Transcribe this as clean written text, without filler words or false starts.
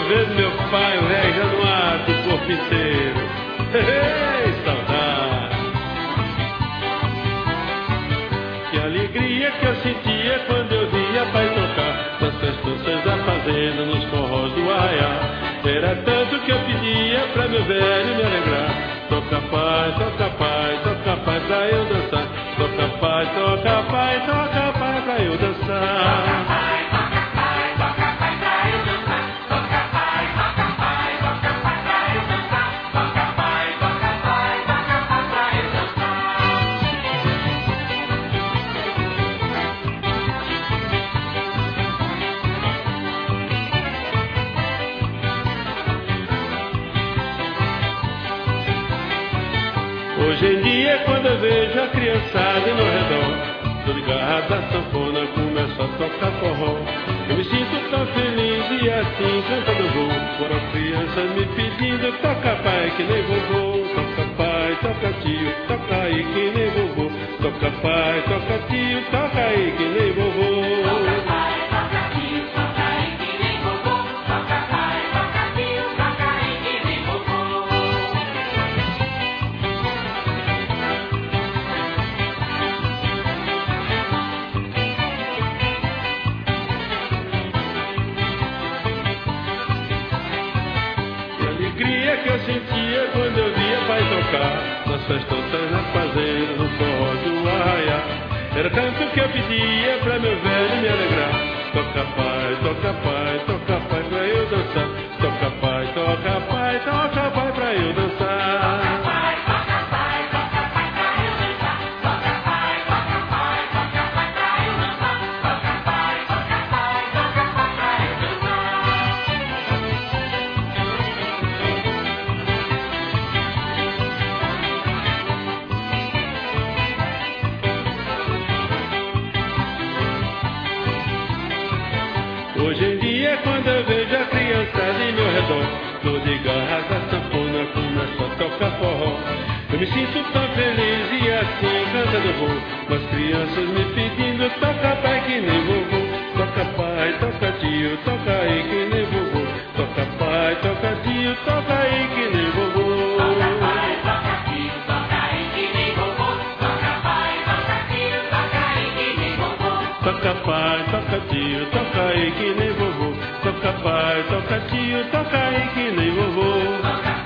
vejo meu pai, o rei já no ar do corpo inteiro. Ei, saudade. Que alegria que eu sentia quando eu via pai tocar nas festanças da fazenda, nos forrós do arraial. Era tanto que eu pedia pra meu velho me alegrar. Toca pai, toca pai, toca pai pra eu dançar. Toca pai, toca pai, toca pai pra eu dançar. Hoje em dia, quando eu vejo a criançada em meu redor, tô ligado à sanfona, começo a tocar forró. Eu me sinto tão feliz e assim cantando vou. Foram crianças me pedindo, toca pai que nem vovô. Toca pai, toca tio, toca aí que nem vovô. Toca pai, toca tio, toca aí que nem vovô. Que eu sentia quando eu via pai tocar nas festanças, nas fazendas, no forró do arraial. Era tanto que eu pedia pra meu velho me alegrar. Toca pai, toca pai, toca pai pra eu dançar. Toca pai, toca pai, toca pai pra eu dançar. Hoje em dia, quando eu vejo a criançada em meu redor, tô de garras da sanfona, começo a tocar forró. Eu me sinto tão feliz e assim cantando vou. Mas crianças me pedindo, toca pai que nem vovô. Toca pai, toca tio, toca aí que nem vovô. Toca pai, toca tio, toca aí que nem vovô. Toca pai, toca tio, toca aí que nem vovô. Toca pai, toca tio, toca aí que nem vovô. Toca pai, toca tio, toca aí que nem vovô. Toca pai, toca tio, toca aí que nem vovô.